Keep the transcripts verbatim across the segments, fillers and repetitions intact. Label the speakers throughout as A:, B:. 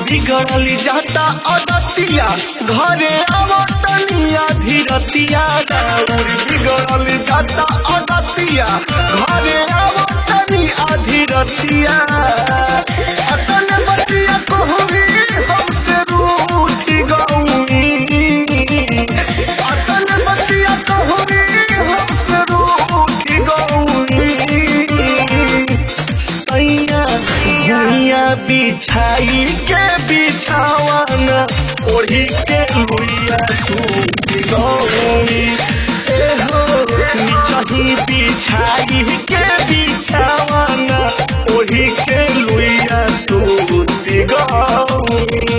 A: बिगड़ल जाता अदतिया घरे आवतनिया धीरतिया राउर बिगड़ल जाता अदतिया घरे आवतनिया धीरतिया अतन बतिया कहूँ हमसे रूठ गई अतन बतिया कहूँ हमसे रूठ गई सैया भुइया बिछाई के बिछावन ओढ़ी के लुइया सूख गई एहो निचही बिछाई के बिछावन ओढ़ी के लुइया सूख गई।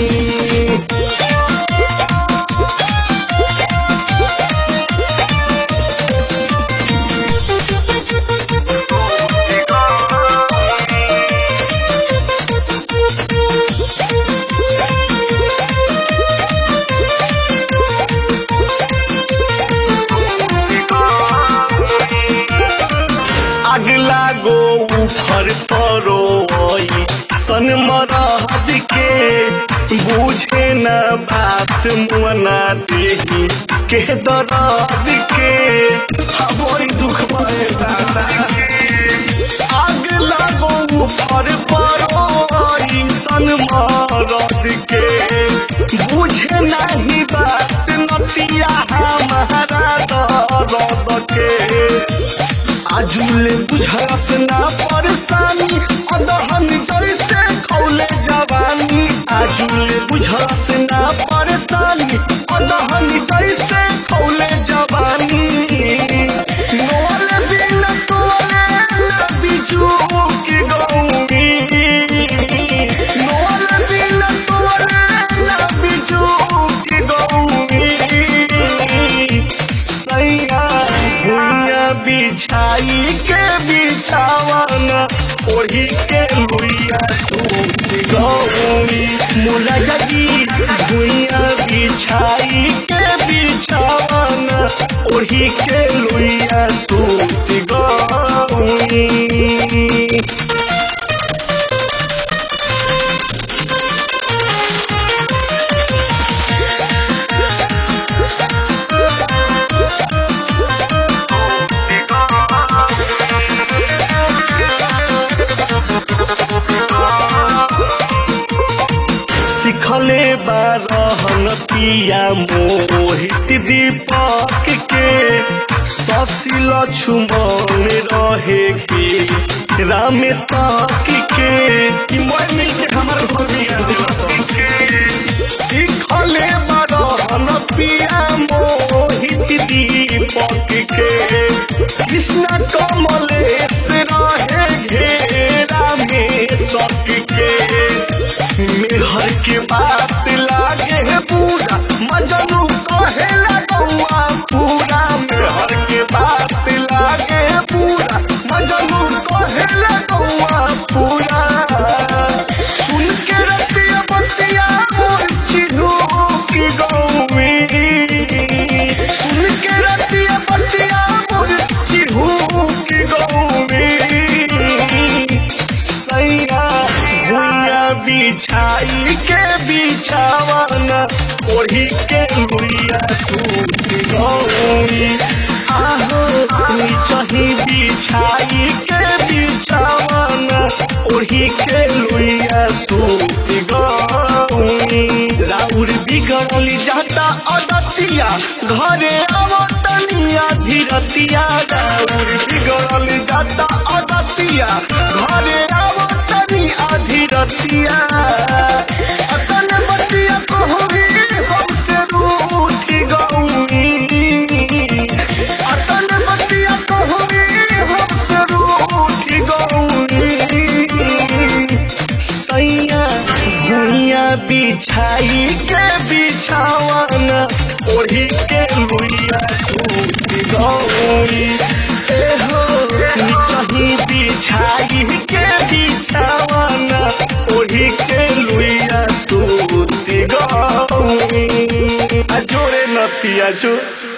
A: अगला गो उफर परो सन मरहद के बूझे न बात मुअना देही के दर्द के हमारी दुख में अगला गो उफर परो सन मरहद के बूझे नहीं बात नतिया हमारा दर्द के आजुले बुझलस ना परेशानी अदहन जैसे खौले जवानी आजुले बुझलस ना परेशानी अदहन जैसे खौले जवानी नोले बिन तोले ना बिजू की गौरी नोले बिन तोले ना बिजू की गौरी सैया भुइया बिछाई के बिछावन ओढ़ी के लुइया सूख गई मुला जगी भुइया बिछाई के बिछावन ओढ़ी के लुइया सूख गई। सिखले बारहन पिया मोहित दीपक के शशि लक्ष्मण रहे के राम सखी के मिलके हमारे सिखले बारहन पिया मोहित दीपक के कृष्ण कमलेश रहे घेरा में सखी के मेहर के बात लागे पूरा मजनू कहे लगुआ पूरा मेहर के बात लागे पूरा मजनू कहे लगुआ पूरा सुन के रतिया बतिया मोर चिन्हू की गौरी सुन के रतिया बतिया मोर चिन्हू की गौरी सैया भुइया बिछाई के बिछावन ओढ़ी के लुइया सूख गई आहो निचही बिछाई के बिछावन ओढ़ी के लुइया सूख गई राउर बिगड़ल जाता अदतिया घरे आवतनिया धीरतिया राउर बिगड़ल जाता अदतिया घरे आवतनिया धीरतिया अतन बतिया कहूँ हमसे रूठ गई अतन बतिया कहूँ हमसे रूठ गई सैया भुइया बिछाई के बिछावन ओढ़ी के लुइया सूख गई एहो निचही बिछाई के बिछावन ओढ़ी के लुइया सूख गई जोड़े नतिया जो